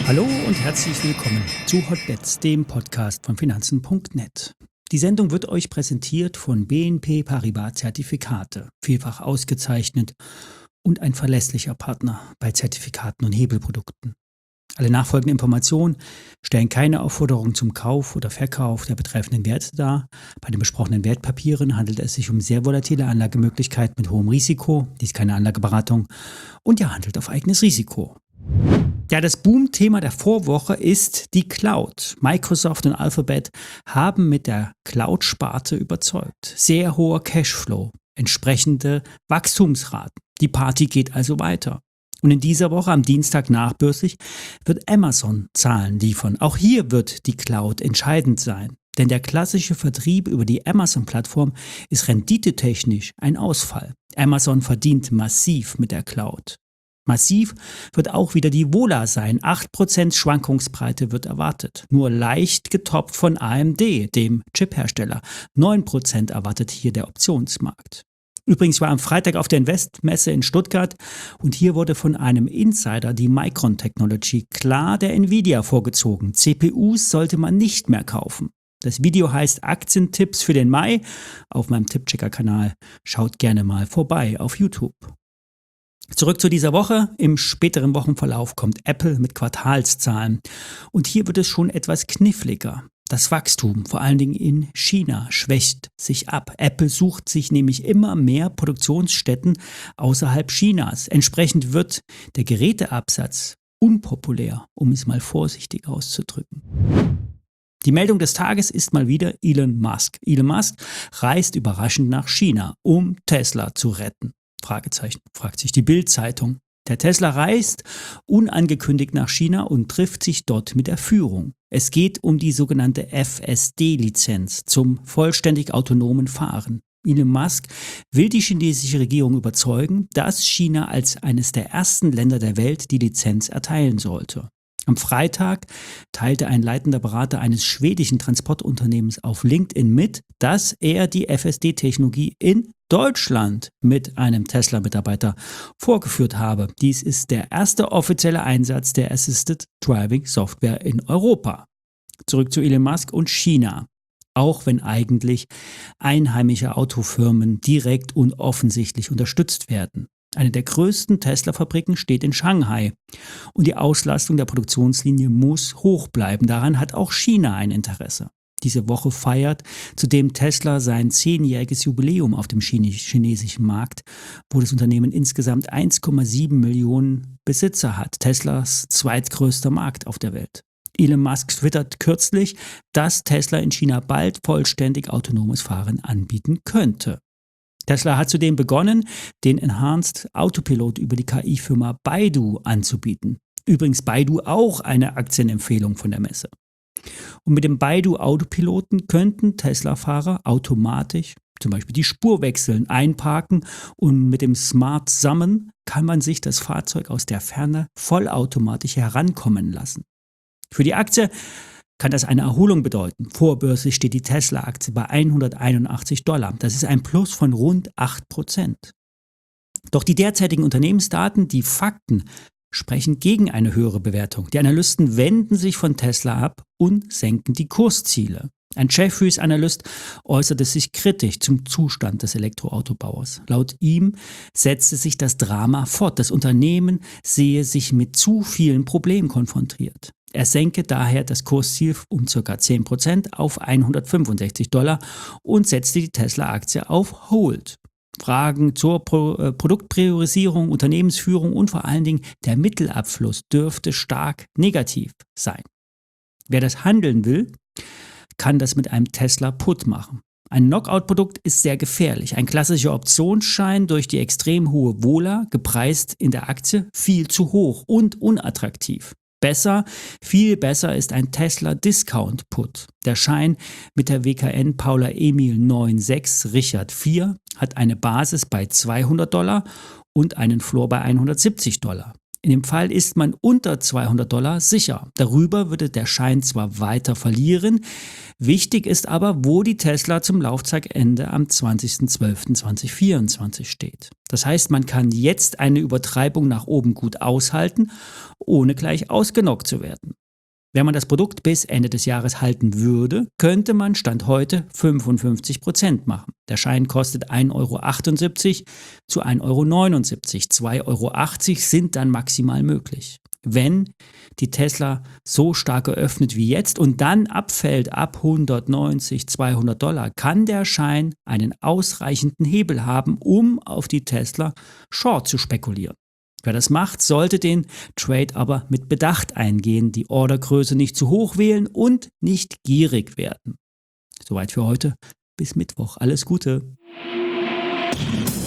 Hallo und herzlich willkommen zu Hotbets, dem Podcast von Finanzen.net. Die Sendung wird euch präsentiert von BNP Paribas Zertifikate, vielfach ausgezeichnet und ein verlässlicher Partner bei Zertifikaten und Hebelprodukten. Alle nachfolgenden Informationen stellen keine Aufforderung zum Kauf oder Verkauf der betreffenden Werte dar. Bei den besprochenen Wertpapieren handelt es sich um sehr volatile Anlagemöglichkeiten mit hohem Risiko. Dies ist keine Anlageberatung und ihr handelt auf eigenes Risiko. Ja, das Boom-Thema der Vorwoche ist die Cloud. Microsoft und Alphabet haben mit der Cloud-Sparte überzeugt. Sehr hoher Cashflow, entsprechende Wachstumsraten. Die Party geht also weiter. Und in dieser Woche, am Dienstag nachbörslich, wird Amazon Zahlen liefern. Auch hier wird die Cloud entscheidend sein. Denn der klassische Vertrieb über die Amazon-Plattform ist renditetechnisch ein Ausfall. Amazon verdient massiv mit der Cloud. Massiv wird auch wieder die Vola sein. 8% Schwankungsbreite wird erwartet. Nur leicht getoppt von AMD, dem Chiphersteller. 9% erwartet hier der Optionsmarkt. Übrigens war am Freitag auf der Investmesse in Stuttgart und hier wurde von einem Insider die Micron Technology klar der Nvidia vorgezogen. CPUs sollte man nicht mehr kaufen. Das Video heißt Aktientipps für den Mai auf meinem Tippchecker-Kanal. Schaut gerne mal vorbei auf YouTube. Zurück zu dieser Woche. Im späteren Wochenverlauf kommt Apple mit Quartalszahlen. Und hier wird es schon etwas kniffliger. Das Wachstum, vor allen Dingen in China, schwächt sich ab. Apple sucht sich nämlich immer mehr Produktionsstätten außerhalb Chinas. Entsprechend wird der Geräteabsatz unpopulär, um es mal vorsichtig auszudrücken. Die Meldung des Tages ist mal wieder Elon Musk. Elon Musk reist überraschend nach China, um Tesla zu retten. Fragezeichen, fragt sich die Bild-Zeitung. Der Tesla reist unangekündigt nach China und trifft sich dort mit der Führung. Es geht um die sogenannte FSD-Lizenz zum vollständig autonomen Fahren. Elon Musk will die chinesische Regierung überzeugen, dass China als eines der ersten Länder der Welt die Lizenz erteilen sollte. Am Freitag teilte ein leitender Berater eines schwedischen Transportunternehmens auf LinkedIn mit, dass er die FSD-Technologie in Deutschland mit einem Tesla-Mitarbeiter vorgeführt habe. Dies ist der erste offizielle Einsatz der Assisted Driving Software in Europa. Zurück zu Elon Musk und China. Auch wenn eigentlich einheimische Autofirmen direkt und offensichtlich unterstützt werden. Eine der größten Tesla-Fabriken steht in Shanghai und die Auslastung der Produktionslinie muss hoch bleiben. Daran hat auch China ein Interesse. Diese Woche feiert zudem Tesla sein 10-jähriges Jubiläum auf dem chinesischen Markt, wo das Unternehmen insgesamt 1,7 Millionen Besitzer hat. Teslas zweitgrößter Markt auf der Welt. Elon Musk twittert kürzlich, dass Tesla in China bald vollständig autonomes Fahren anbieten könnte. Tesla hat zudem begonnen, den Enhanced Autopilot über die KI-Firma Baidu anzubieten. Übrigens Baidu auch eine Aktienempfehlung von der Messe. Und mit dem Baidu Autopiloten könnten Tesla-Fahrer automatisch zum Beispiel die Spur wechseln, einparken und mit dem Smart Summon kann man sich das Fahrzeug aus der Ferne vollautomatisch herankommen lassen. Für die Aktie kann das eine Erholung bedeuten. Vorbörslich steht die Tesla-Aktie bei $181. Das ist ein Plus von rund 8%. Doch die derzeitigen Unternehmensdaten, die Fakten, sprechen gegen eine höhere Bewertung. Die Analysten wenden sich von Tesla ab und senken die Kursziele. Ein Jefferies-Analyst äußerte sich kritisch zum Zustand des Elektroautobauers. Laut ihm setzte sich das Drama fort. Das Unternehmen sehe sich mit zu vielen Problemen konfrontiert. Er senke daher das Kursziel um ca. 10% auf $165 und setzte die Tesla-Aktie auf Hold. Fragen zur Produktpriorisierung, Unternehmensführung und vor allen Dingen der Mittelabfluss dürfte stark negativ sein. Wer das handeln will, kann das mit einem Tesla-Put machen. Ein Knockout-Produkt ist sehr gefährlich. Ein klassischer Optionsschein durch die extrem hohe Vola, gepreist in der Aktie, viel zu hoch und unattraktiv. Viel besser ist ein Tesla Discount Put. Der Schein mit der WKN Paula Emil 96 Richard 4 hat eine Basis bei $200 und einen Floor bei $170. In dem Fall ist man unter $200 sicher. Darüber würde der Schein zwar weiter verlieren, wichtig ist aber, wo die Tesla zum Laufzeitende am 20.12.2024 steht. Das heißt, man kann jetzt eine Übertreibung nach oben gut aushalten, ohne gleich ausgenockt zu werden. Wenn man das Produkt bis Ende des Jahres halten würde, könnte man Stand heute 55% machen. Der Schein kostet 1,78 € zu 1,79 €. 2,80 € sind dann maximal möglich. Wenn die Tesla so stark eröffnet wie jetzt und dann abfällt ab 190, $200, kann der Schein einen ausreichenden Hebel haben, um auf die Tesla Short zu spekulieren. Wer das macht, sollte den Trade aber mit Bedacht eingehen, die Ordergröße nicht zu hoch wählen und nicht gierig werden. Soweit für heute. Bis Mittwoch. Alles Gute.